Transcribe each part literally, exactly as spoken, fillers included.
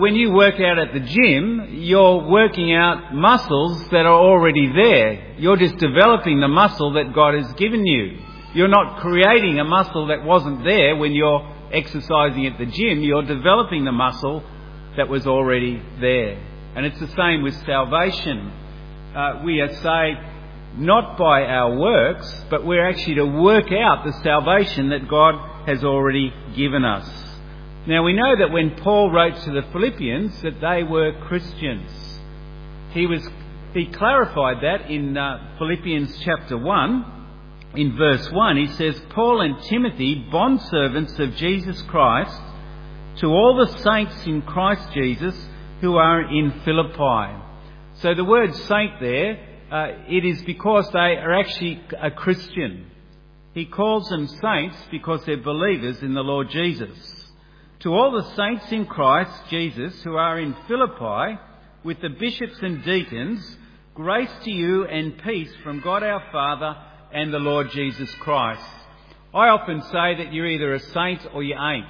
When you work out at the gym, you're working out muscles that are already there. You're just developing the muscle that God has given you. You're not creating a muscle that wasn't there when you're exercising at the gym. You're developing the muscle that was already there. And it's the same with salvation. Uh, we are saved not by our works, but we're actually to work out the salvation that God has already given us. Now we know that when Paul wrote to the Philippians that they were Christians. He was he clarified that in uh, Philippians chapter one, in verse one. He says, Paul and Timothy, bondservants of Jesus Christ, to all the saints in Christ Jesus who are in Philippi. So the word saint there, uh, it is because they are actually a Christian. He calls them saints because they're believers in the Lord Jesus. To all the saints in Christ Jesus who are in Philippi, with the bishops and deacons, grace to you and peace from God our Father and the Lord Jesus Christ. I often say that you're either a saint or you ain't.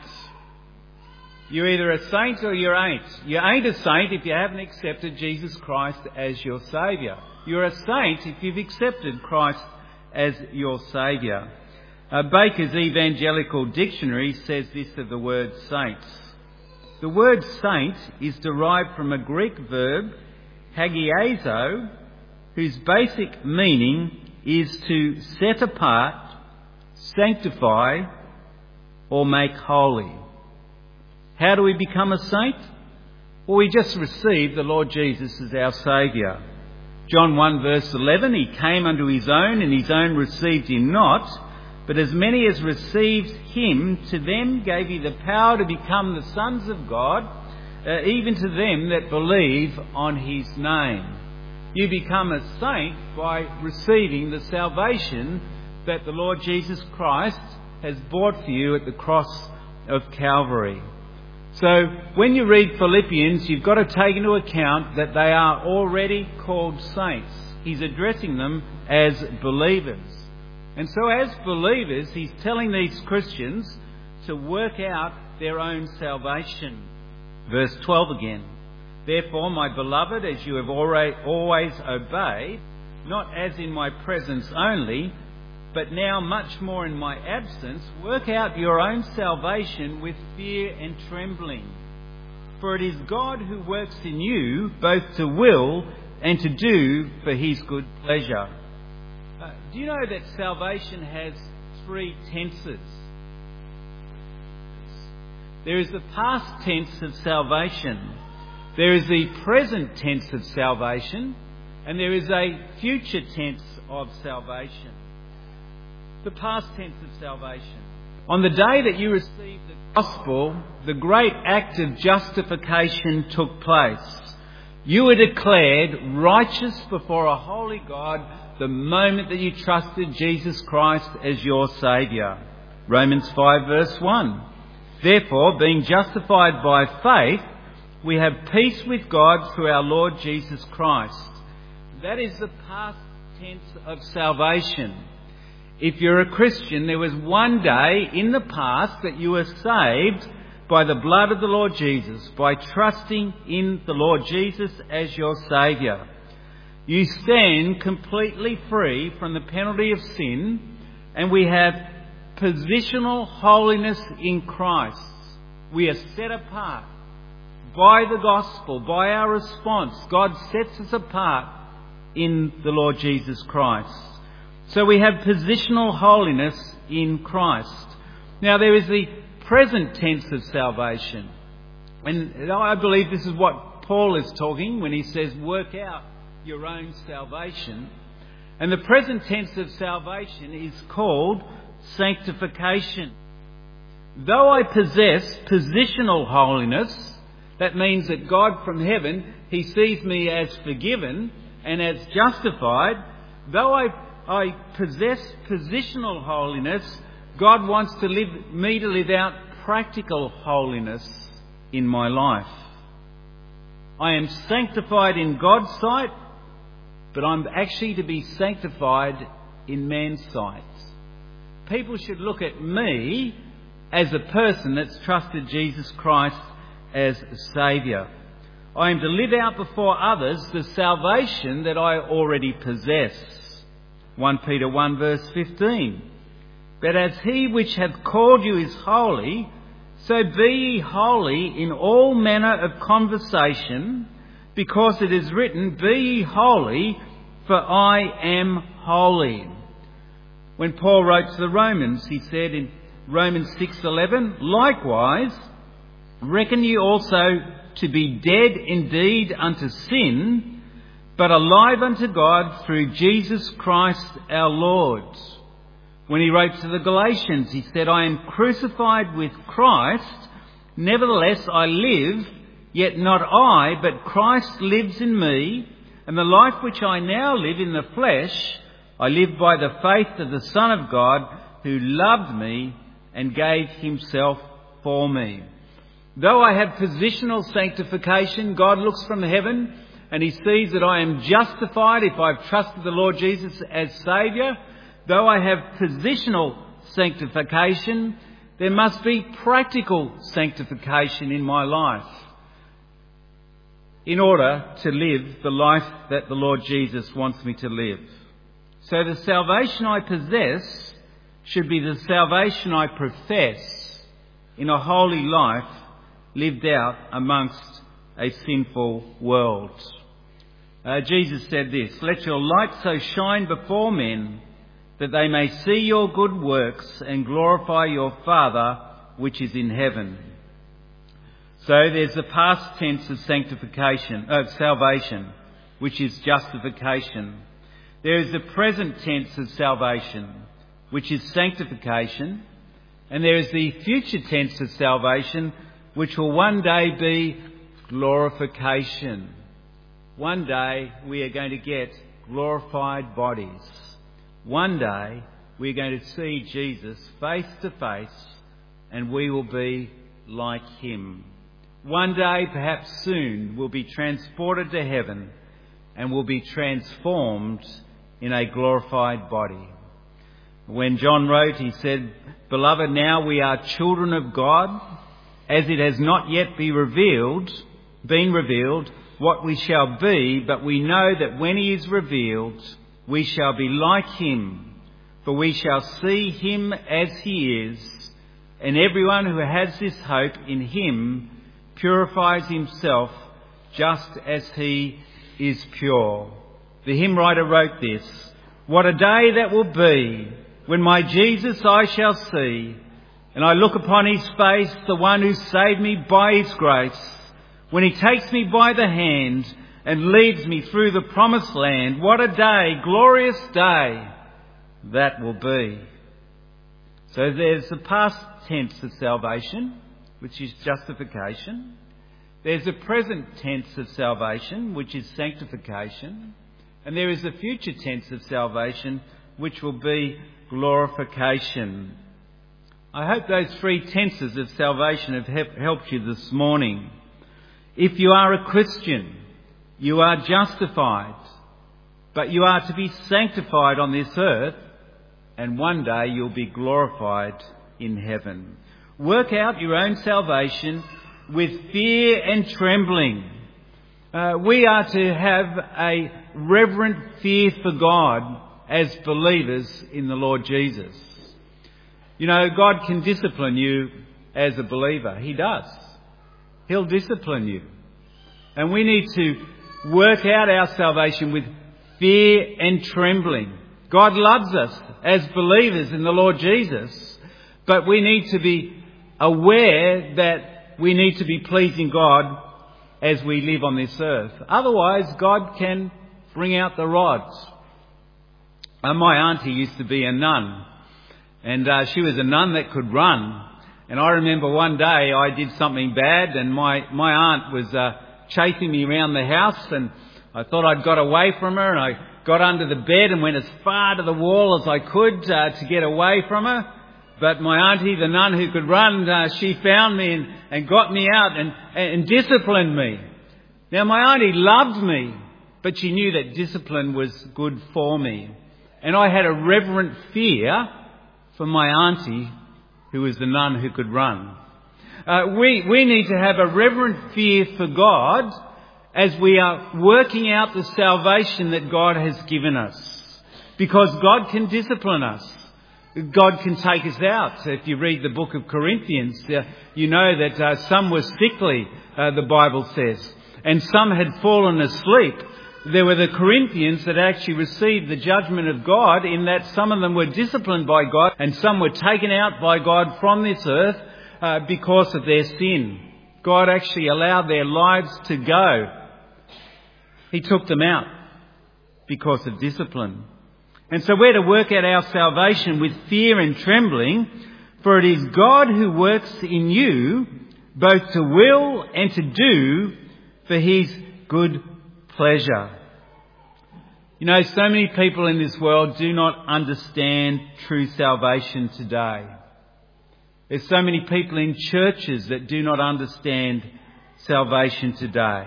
You're either a saint or you ain't. You ain't a saint if you haven't accepted Jesus Christ as your Saviour. You're a saint if you've accepted Christ as your Saviour. Uh, Baker's Evangelical Dictionary says this of the word saints. The word saint is derived from a Greek verb, hagiazo, whose basic meaning is to set apart, sanctify, or make holy. How do we become a saint? Well, we just receive the Lord Jesus as our Saviour. John one verse eleven, He came unto His own, and His own received Him not. But as many as received Him, to them gave He the power to become the sons of God, uh, even to them that believe on His name. You become a saint by receiving the salvation that the Lord Jesus Christ has bought for you at the cross of Calvary. So when you read Philippians, you've got to take into account that they are already called saints. He's addressing them as believers. And so as believers, he's telling these Christians to work out their own salvation. Verse twelve again. Therefore, my beloved, as you have always obeyed, not as in my presence only, but now much more in my absence, work out your own salvation with fear and trembling. For it is God who works in you both to will and to do for His good pleasure. Uh, do you know that salvation has three tenses? There is the past tense of salvation, there is the present tense of salvation, and there is a future tense of salvation. The past tense of salvation. On the day that you received the gospel, the great act of justification took place. You were declared righteous before a holy God the moment that you trusted Jesus Christ as your Saviour. Romans five verse one. Therefore, being justified by faith, we have peace with God through our Lord Jesus Christ. That is the past tense of salvation. If you're a Christian, there was one day in the past that you were saved by the blood of the Lord Jesus, by trusting in the Lord Jesus as your Saviour. You stand completely free from the penalty of sin, and we have positional holiness in Christ. We are set apart by the gospel, by our response. God sets us apart in the Lord Jesus Christ. So we have positional holiness in Christ. Now there is the present tense of salvation. And I believe this is what Paul is talking when he says work out your own salvation. And the present tense of salvation is called sanctification. Though I possess positional holiness, that means that God from heaven, He sees me as forgiven and as justified. Though I I possess positional holiness, God wants to live, me to live out practical holiness in my life. I am sanctified in God's sight, but I'm actually to be sanctified in man's sight. People should look at me as a person that's trusted Jesus Christ as Saviour. I am to live out before others the salvation that I already possess. First Peter one verse fifteen. But as he which hath called you is holy, so be ye holy in all manner of conversation, because it is written, Be ye holy, for I am holy. When Paul wrote to the Romans, he said in Romans six eleven, Likewise, reckon ye also to be dead indeed unto sin, but alive unto God through Jesus Christ our Lord. When he wrote to the Galatians, he said, I am crucified with Christ, nevertheless I live, yet not I, but Christ lives in me, and the life which I now live in the flesh, I live by the faith of the Son of God, who loved me and gave himself for me. Though I have positional sanctification, God looks from heaven and he sees that I am justified if I've trusted the Lord Jesus as Saviour. Though I have positional sanctification, there must be practical sanctification in my life in order to live the life that the Lord Jesus wants me to live. So the salvation I possess should be the salvation I profess in a holy life lived out amongst a sinful world. Uh, Jesus said this, Let your light so shine before men that they may see your good works and glorify your Father which is in heaven. So there's the past tense of sanctification, of salvation, which is justification. There is the present tense of salvation, which is sanctification. And there is the future tense of salvation, which will one day be glorification. One day we are going to get glorified bodies. One day we're going to see Jesus face to face and we will be like him. One day, perhaps soon, we'll be transported to heaven and will be transformed in a glorified body. When John wrote, he said, Beloved, now we are children of God, as it has not yet been revealed, been revealed what we shall be, but we know that when he is revealed, we shall be like him, for we shall see him as he is, and everyone who has this hope in him purifies himself just as he is pure. The hymn writer wrote this, What a day that will be, when my Jesus I shall see, and I look upon his face, the one who saved me by his grace, when he takes me by the hand and leads me through the promised land. What a day, glorious day that will be. So there's the past tense of salvation, which is justification. There's the present tense of salvation, which is sanctification. And there is the future tense of salvation, which will be glorification. I hope those three tenses of salvation have helped you this morning. If you are a Christian, you are justified, but you are to be sanctified on this earth, and one day you'll be glorified in heaven. Work out your own salvation with fear and trembling. Uh, we are to have a reverent fear for God as believers in the Lord Jesus. You know, God can discipline you as a believer. He does. He'll discipline you. And we need to work out our salvation with fear and trembling. God loves us as believers in the Lord Jesus, but we need to be aware that we need to be pleasing God as we live on this earth. Otherwise, God can bring out the rods. Uh, my auntie used to be a nun, and uh, she was a nun that could run. And I remember one day I did something bad, and my, my aunt was uh, chasing me around the house, and I thought I'd got away from her, and I got under the bed and went as far to the wall as I could uh, to get away from her. But my auntie, the nun who could run, uh, she found me and, and got me out and, and disciplined me. Now, my auntie loved me, but she knew that discipline was good for me. And I had a reverent fear for my auntie, who was the nun who could run. Uh, we, we need to have a reverent fear for God as we are working out the salvation that God has given us. Because God can discipline us. God can take us out. If you read the book of Corinthians, uh, you know that uh, some were sickly, uh, the Bible says, and some had fallen asleep. There were the Corinthians that actually received the judgment of God, in that some of them were disciplined by God and some were taken out by God from this earth uh, because of their sin. God actually allowed their lives to go. He took them out because of discipline. And so we're to work out our salvation with fear and trembling, for it is God who works in you both to will and to do for his good pleasure. You know, so many people in this world do not understand true salvation today. There's so many people in churches that do not understand salvation today.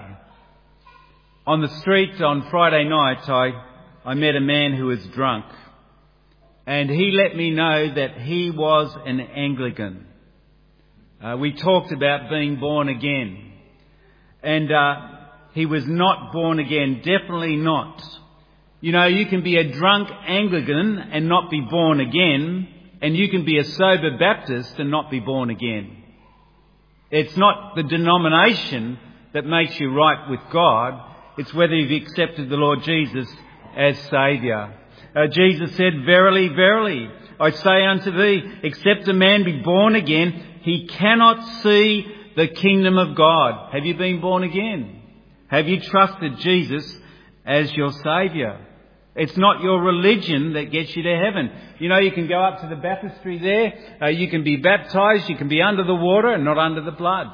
On the street on Friday night, I, I met a man who was drunk. And he let me know that he was an Anglican. Uh, we talked about being born again. And uh, he was not born again, definitely not. You know, you can be a drunk Anglican and not be born again. And you can be a sober Baptist and not be born again. It's not the denomination that makes you right with God. It's whether you've accepted the Lord Jesus as Saviour. Uh, Jesus said, "Verily, verily, I say unto thee, except a man be born again, he cannot see the kingdom of God." Have you been born again? Have you trusted Jesus as your Saviour? It's not your religion that gets you to heaven. You know, you can go up to the baptistry there, uh, you can be baptised, you can be under the water and not under the blood.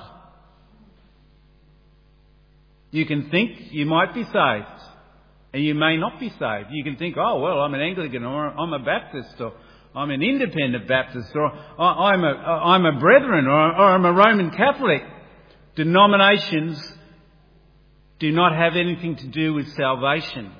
You can think you might be saved, and you may not be saved. You can think, oh, well, I'm an Anglican, or I'm a Baptist, or I'm an independent Baptist, or I'm a, I'm a Brethren, or, or I'm a Roman Catholic. Denominations do not have anything to do with salvation.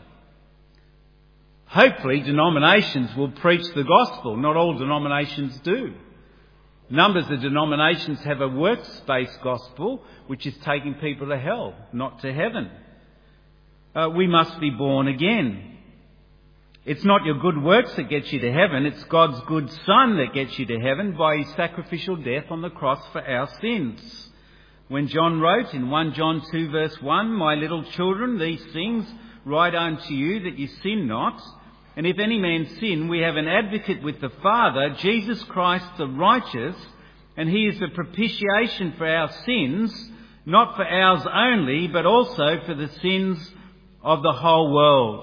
Hopefully, denominations will preach the gospel. Not all denominations do. Numbers of denominations have a works-based gospel, which is taking people to hell, not to heaven. Uh, we must be born again. It's not your good works that gets you to heaven. It's God's good Son that gets you to heaven by his sacrificial death on the cross for our sins. When John wrote in First John two verse one, "My little children, these things write unto you that you sin not. And if any man sin, we have an advocate with the Father, Jesus Christ the righteous, and he is the propitiation for our sins, not for ours only, but also for the sins of the whole world."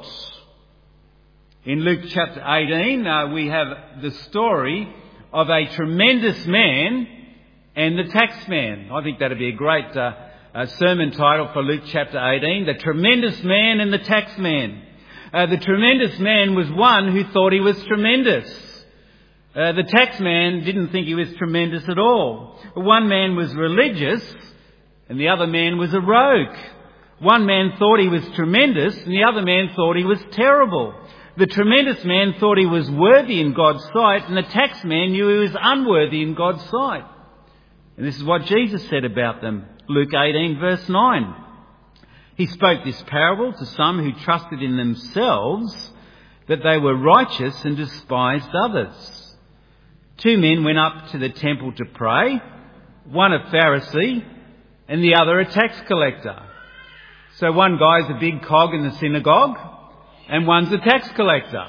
In Luke chapter eighteen, uh, we have the story of a tremendous man and the tax man. I think that'd be a great uh, uh, sermon title for Luke chapter eighteen, "The Tremendous Man and the Tax Man." Uh, the tremendous man was one who thought he was tremendous. Uh, the tax man didn't think he was tremendous at all. One man was religious and the other man was a rogue. One man thought he was tremendous and the other man thought he was terrible. The tremendous man thought he was worthy in God's sight, and the tax man knew he was unworthy in God's sight. And this is what Jesus said about them. Luke eighteen verse nine. He spoke this parable to some who trusted in themselves that they were righteous and despised others. Two men went up to the temple to pray, one a Pharisee and the other a tax collector. So one guy's a big cog in the synagogue and one's a tax collector.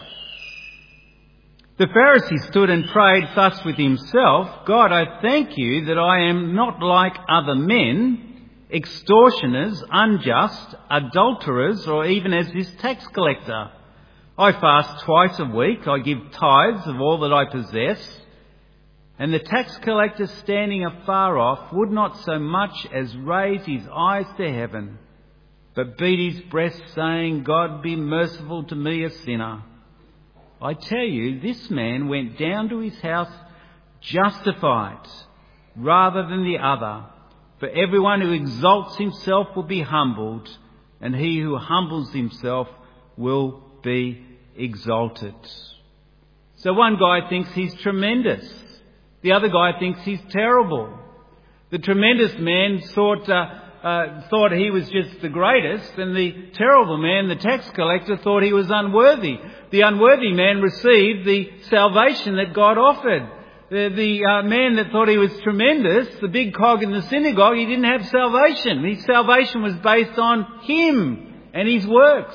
The Pharisee stood and prayed thus with himself, "God, I thank you that I am not like other men, extortioners, unjust, adulterers, or even as this tax collector. I fast twice a week, I give tithes of all that I possess." And the tax collector, standing afar off, would not so much as raise his eyes to heaven, but beat his breast, saying, "God, be merciful to me, a sinner." I tell you, this man went down to his house justified rather than the other. For everyone who exalts himself will be humbled, and he who humbles himself will be exalted. So one guy thinks he's tremendous. The other guy thinks he's terrible. The tremendous man thought, uh, uh, thought he was just the greatest, and the terrible man, the tax collector, thought he was unworthy. The unworthy man received the salvation that God offered. The, the uh, man that thought he was tremendous, the big cog in the synagogue, he didn't have salvation. His salvation was based on him and his works,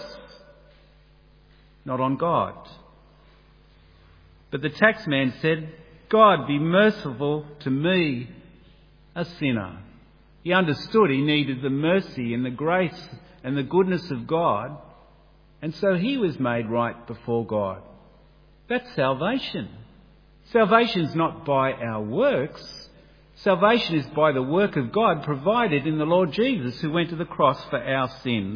not on God. But the tax man said, God, be merciful to me, a sinner. He understood he needed the mercy and the grace and the goodness of God, and so he was made right before God. That's salvation. Salvation is not by our works. Salvation is by the work of God provided in the Lord Jesus, who went to the cross for our sins.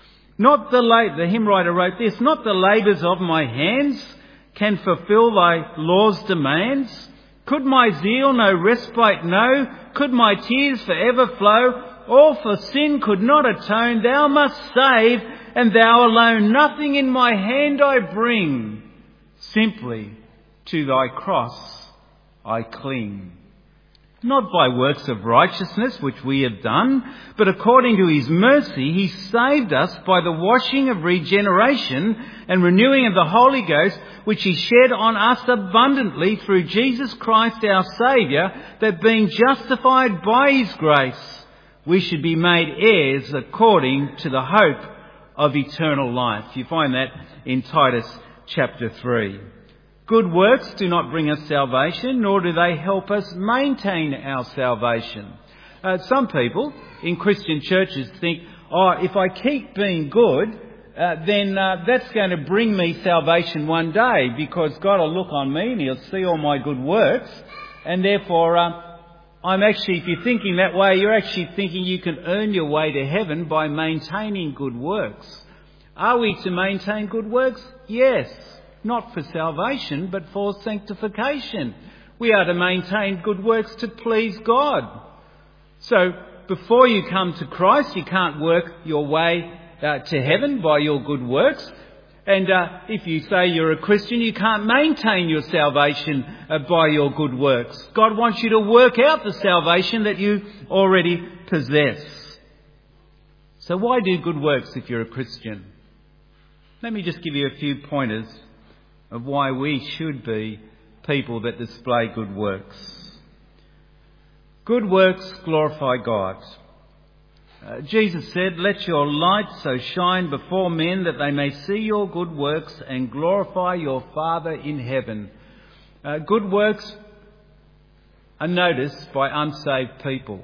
Not the la- the hymn writer wrote this, not the labours of my hands can fulfil thy law's demands. Could my zeal no respite know? Could my tears forever flow? All for sin could not atone. Thou must save, and thou alone. Nothing in my hand I bring. Simply to thy cross I cling. Not by works of righteousness which we have done, but according to his mercy he saved us by the washing of regeneration and renewing of the Holy Ghost, which he shed on us abundantly through Jesus Christ our Saviour, that being justified by his grace, we should be made heirs according to the hope of eternal life. You find that in Titus chapter three. Good works do not bring us salvation, nor do they help us maintain our salvation. Uh, some people in Christian churches think, oh, if I keep being good, uh, then uh, that's going to bring me salvation one day, because God will look on me and he'll see all my good works, and therefore uh, I'm actually, if you're thinking that way, you're actually thinking you can earn your way to heaven by maintaining good works. Are we to maintain good works? Yes. Not for salvation, but for sanctification. We are to maintain good works to please God. So, before you come to Christ, you can't work your way uh, to heaven by your good works. And uh, if you say you're a Christian, you can't maintain your salvation uh, by your good works. God wants you to work out the salvation that you already possess. So why do good works if you're a Christian? Let me just give you a few pointers of why we should be people that display good works. Good works glorify God. Uh, Jesus said, let your light so shine before men that they may see your good works and glorify your Father in heaven. Uh, good works are noticed by unsaved people.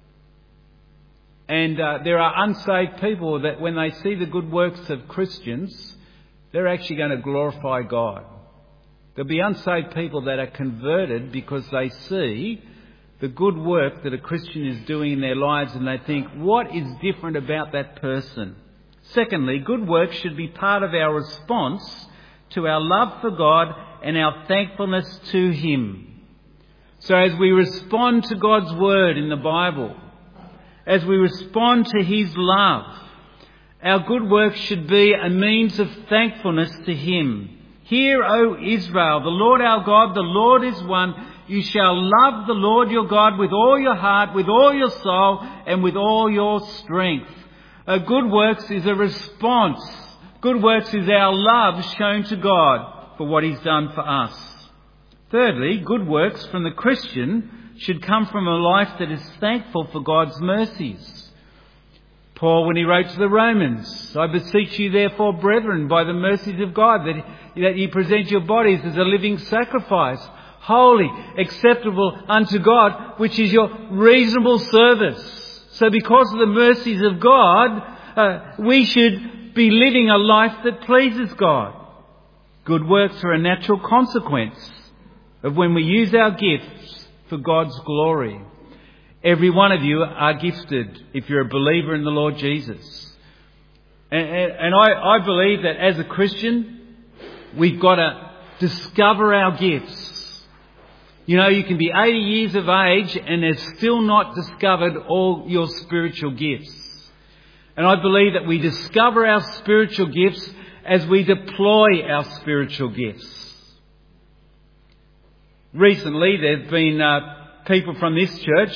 And uh, there are unsaved people that when they see the good works of Christians, they're actually going to glorify God. There'll be unsaved people that are converted because they see the good work that a Christian is doing in their lives, and they think, what is different about that person? Secondly, good work should be part of our response to our love for God and our thankfulness to him. So as we respond to God's word in the Bible, as we respond to his love, our good works should be a means of thankfulness to him. Hear, O Israel, the Lord our God, the Lord is one. You shall love the Lord your God with all your heart, with all your soul, and with all your strength. Uh, good works is a response. Good works is our love shown to God for what he's done for us. Thirdly, good works from the Christian should come from a life that is thankful for God's mercies. Paul, when he wrote to the Romans, I beseech you therefore, brethren, by the mercies of God, that, that ye present your bodies as a living sacrifice, holy, acceptable unto God, which is your reasonable service. So because of the mercies of God, uh, we should be living a life that pleases God. Good works are a natural consequence of when we use our gifts for God's glory. Every one of you are gifted if you're a believer in the Lord Jesus. And, and, and I, I believe that as a Christian, we've got to discover our gifts. You know, you can be eighty years of age and have still not discovered all your spiritual gifts. And I believe that we discover our spiritual gifts as we deploy our spiritual gifts. Recently, there have been uh, people from this church, and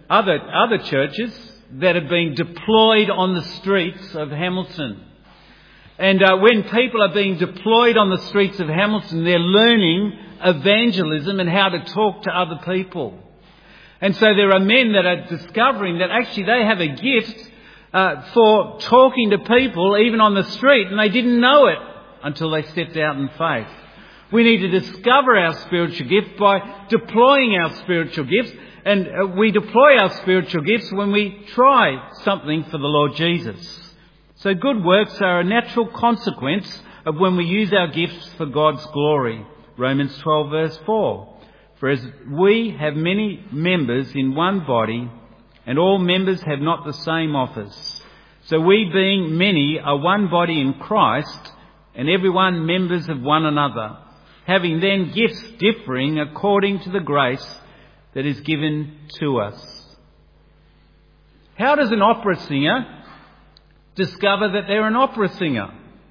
other, other churches that have been deployed on the streets of Hamilton. And uh, when people are being deployed on the streets of Hamilton, they're learning evangelism and how to talk to other people. And so there are men that are discovering that actually they have a gift uh, for talking to people even on the street, and they didn't know it until they stepped out in faith. We need to discover our spiritual gift by deploying our spiritual gifts, and uh, we deploy our spiritual gifts when we try something for the Lord Jesus. So good works are a natural consequence of when we use our gifts for God's glory. Romans twelve verse four. For as we have many members in one body, and all members have not the same office, so we being many are one body in Christ, and everyone members of one another, having then gifts differing according to the grace that is given to us. How does an opera singer discover that they're an opera singer?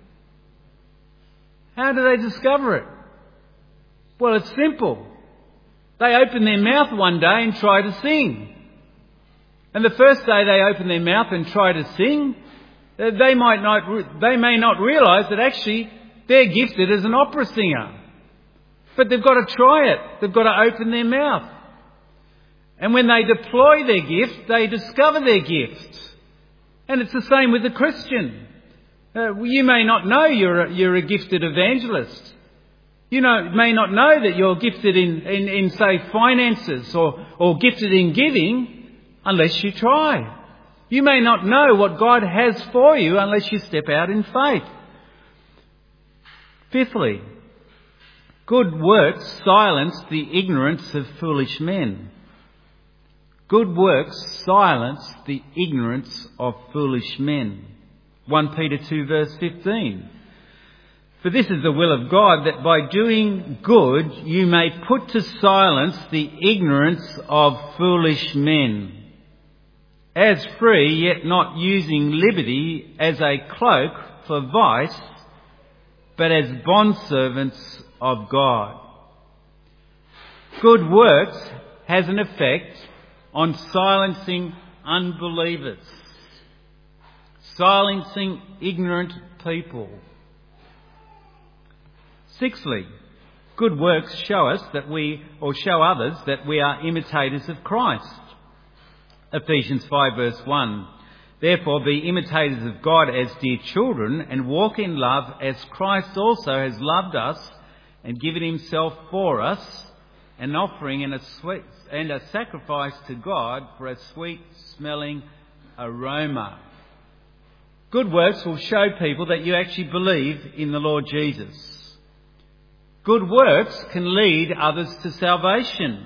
How do they discover it? Well, it's simple. They open their mouth one day and try to sing. And the first day they open their mouth and try to sing, they might not, they may not realise that actually they're gifted as an opera singer. But they've got to try it. They've got to open their mouth. And when they deploy their gift, they discover their gift. And it's the same with the Christian. Uh, you may not know you're a, you're a gifted evangelist. You know, may not know that you're gifted in, in, in say, finances or, or gifted in giving unless you try. You may not know what God has for you unless you step out in faith. Fifthly, good works silence the ignorance of foolish men. Good works silence the ignorance of foolish men. First Peter two verse fifteen. For this is the will of God, that by doing good you may put to silence the ignorance of foolish men. As free, yet not using liberty as a cloak for vice, but as bondservants of God. Good works has an effect on silencing unbelievers, silencing ignorant people. Sixthly, good works show us that we, or show others that we are imitators of Christ. Ephesians five verse one. Therefore be imitators of God as dear children, and walk in love as Christ also has loved us and given himself for us, an offering and a sweet and a sacrifice to God for a sweet smelling aroma. Good works will show people that you actually believe in the Lord Jesus. Good works can lead others to salvation.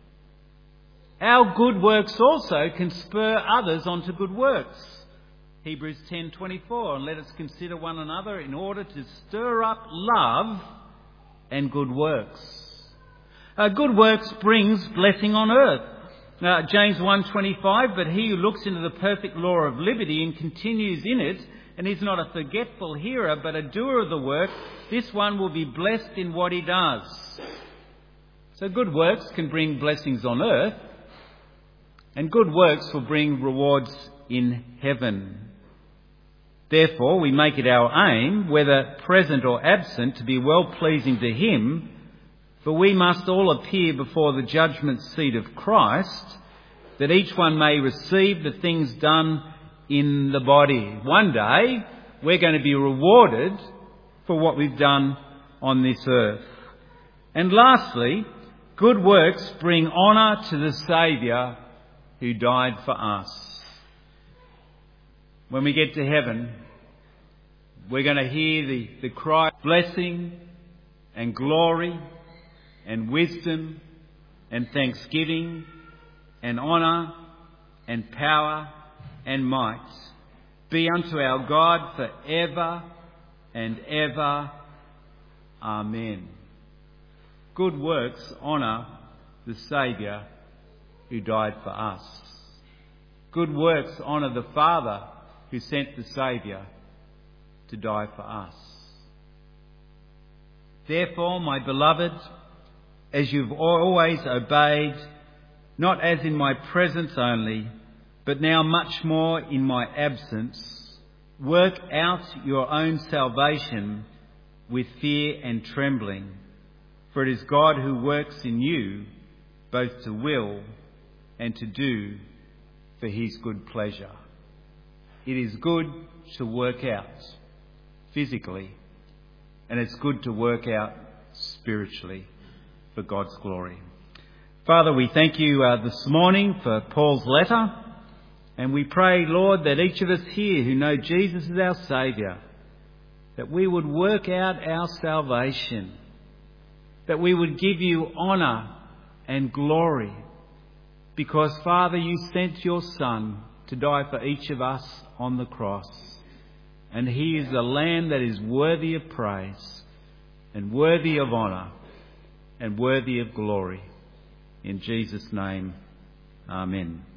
Our good works also can spur others onto good works. Hebrews ten twenty-four, and let us consider one another in order to stir up love and good works. Uh, good works brings blessing on earth. Uh, James one twenty-five, but he who looks into the perfect law of liberty and continues in it, and is not a forgetful hearer but a doer of the work, this one will be blessed in what he does. So good works can bring blessings on earth, and good works will bring rewards in heaven. Therefore, we make it our aim, whether present or absent, to be well-pleasing to him, for we must all appear before the judgment seat of Christ, that each one may receive the things done in the body. One day, we're going to be rewarded for what we've done on this earth. And lastly, good works bring honour to the Saviour who died for us. When we get to heaven, we're going to hear the, the cry of blessing and glory and wisdom and thanksgiving and honour and power and might be unto our God for ever and ever. Amen. Good works honour the Saviour who died for us. Good works honour the Father who sent the Saviour to die for us. Therefore, my beloved, as you've always obeyed, not as in my presence only, but now much more in my absence, work out your own salvation with fear and trembling. For it is God who works in you both to will and to do for his good pleasure. It is good to work out physically, and it's good to work out spiritually for God's glory. Father, we thank you uh, this morning for Paul's letter, and we pray, Lord, that each of us here who know Jesus as our Saviour, that we would work out our salvation, that we would give you honour and glory, because, Father, you sent your Son to die for each of us on the cross, and he is the Lamb that is worthy of praise and worthy of honour and worthy of glory. In Jesus' name, amen.